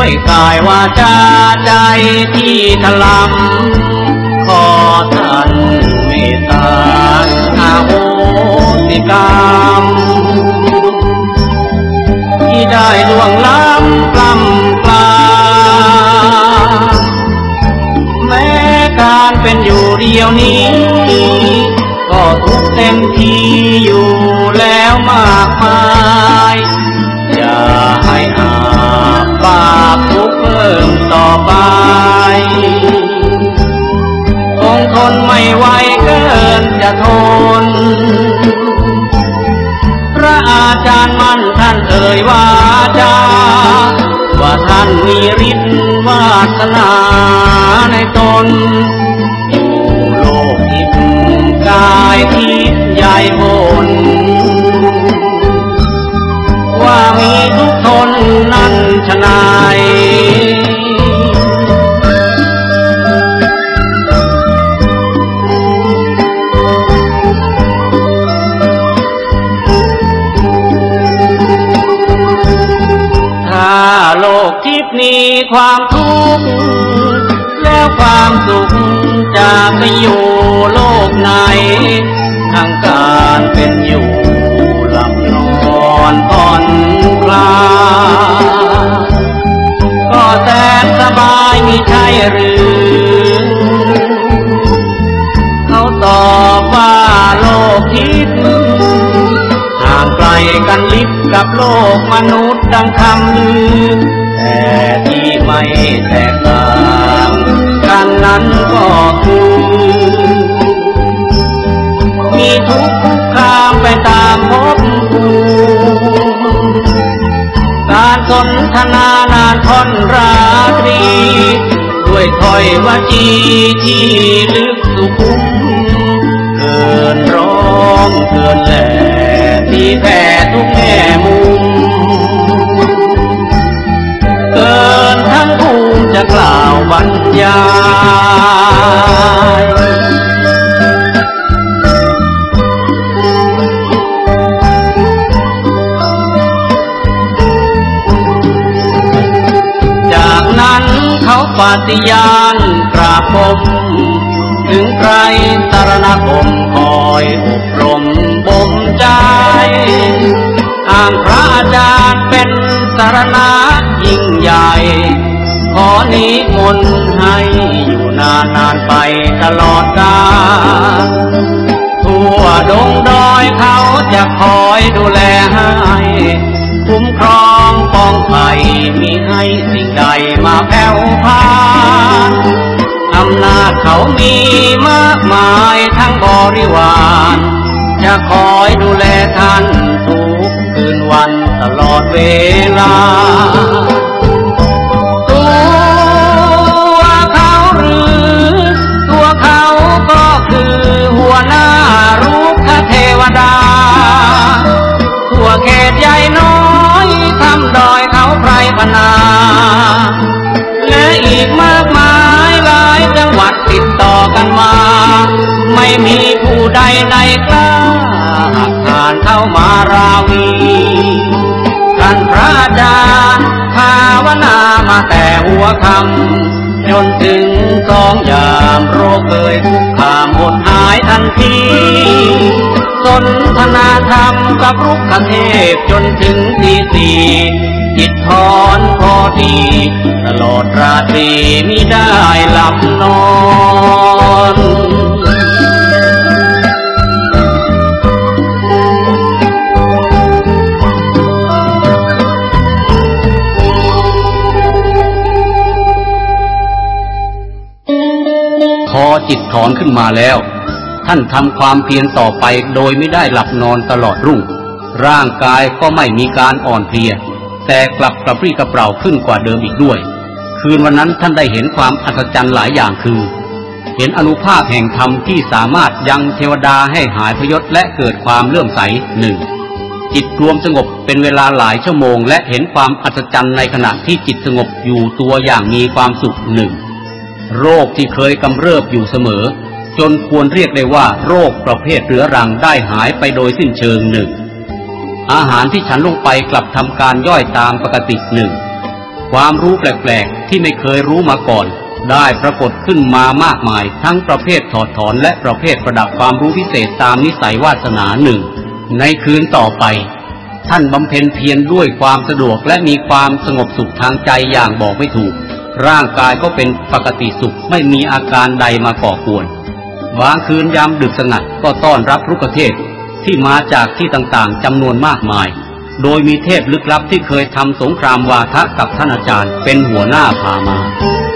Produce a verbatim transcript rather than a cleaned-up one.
ด้วยกายวาจาใจที่ถลำขอท่านเมตตาอาโหสิกรรมที่ได้ล่วงล้ำกล้ำกลาแม้การเป็นอยู่เดียวนี้ก็ทุกเต็มที่อยู่แล้วมากมายอย่าให้อาบาปทุกข์เพิ่มต่อไปคงทนไม่ไหวเกินจะทนพระอาจารย์มั่นท่านเอ่ยวาจาว่าท่านมีฤทธิ์วาสนาในตนอยู่โลกทิพย์กายทิพย์ใหญ่บนว่ามีทุกทนนั้นฉะไหนถ้าโลกทิพย์มีความทุกข์แล้วความสุขจะไปอยู่โลกไหนทั้งการเป็นอยู่หลับนอนผ่อนคลายก็แสนสบายมิใช่หรือเขาตอบว่าโลกทิพย์ห่างไกลกันลิบกับโลกมนุษย์ดังคำลือแต่ที่ไม่แตกต่างกันนั้นก็คือมีทุกข์คุกคามไปตามภพภูมิการสนทนานานค่อนราตรีด้วยถ้อยวจีที่ลึกสุขุมเกินร้องเกินแหล่ที่แท้ทุกแง่มุมเกินทั้งภูมิจะกล่าวบรรยายจากนั้นเขาปฏิญาณกราบผมถึงใครสารณคมคอยอบรมบ่มใจอ้างพระอาจารย์เป็นสารณะยิ่งใหญ่ขอนิมนต์ให้อยู่นานนานไปตลอดกาลทั่วดงดอยเขาจะคอยดูแลให้คุ้มครองป้องภัยมิให้สิ่งใดมาแผ่วพานอำนาจเขามีมากมายทั้งบริวารจะคอยดูแลท่านทุกคืนวันตลอดเวลาตัวเขาหรือตัวเขาก็คือหัวหน้ารุกขเทวดาทั่วเขตใหญ่น้อยทำดอยเขาไพรพนาและอีกมากมายหลายจังหวัดติดต่อกันมาไม่มีผู้ใดในกล้าหักหานเข้ามาราวีท่านพระอาจารย์ภาวนามาแต่หัวค่ำจนถึงสองยามโรคเคยคุกคามหมดหายทันทีสนทนาธรรมกับรุกขเทพจนถึงตีสี่จิตถอนพอดีตลอดราตรีมิได้หลับนอนพอจิตถอนขึ้นมาแล้วท่านทำความเพียรต่อไปโดยไม่ได้หลับนอนตลอดรุ่งร่างกายก็ไม่มีการอ่อนเพลียแต่กลับกระปรี้กระเปร่าขึ้นกว่าเดิมอีกด้วยคืนวันนั้นท่านได้เห็นความอัศจรรย์หลายอย่างคือเห็นอานุภาพแห่งธรรมที่สามารถยังเทวดาให้หายพยศและเกิดความเลื่อมใสหนึ่งจิตรวมสงบเป็นเวลาหลายชั่วโมงและเห็นความอัศจรรย์ในขณะที่จิตสงบอยู่ตัวอย่างมีความสุขหนึ่งโรคที่เคยกำเริบอยู่เสมอจนควรเรียกได้ว่าโรคประเภทเรื้อรังได้หายไปโดยสิ้นเชิงหนึ่งอาหารที่ฉันลงไปกลับทำการย่อยตามปกติหนึ่งความรู้แปลกๆที่ไม่เคยรู้มาก่อนได้ปรากฏขึ้นมามากมายทั้งประเภทถอดถอนและประเภทประดับความรู้พิเศษตามนิสัยวาสนาหนึ่งในคืนต่อไปท่านบำเพ็ญเพียรด้วยความสะดวกและมีความสงบสุขทางใจอย่างบอกไม่ถูกร่างกายก็เป็นปกติสุขไม่มีอาการใดมาก่อกวนบางคืนยามดึกสงัดก็ต้อนรับรุกขเทพที่มาจากที่ต่างๆจำนวนมากมายโดยมีเทพลึกลับที่เคยทำสงครามวาทะกับท่านอาจารย์เป็นหัวหน้าพามา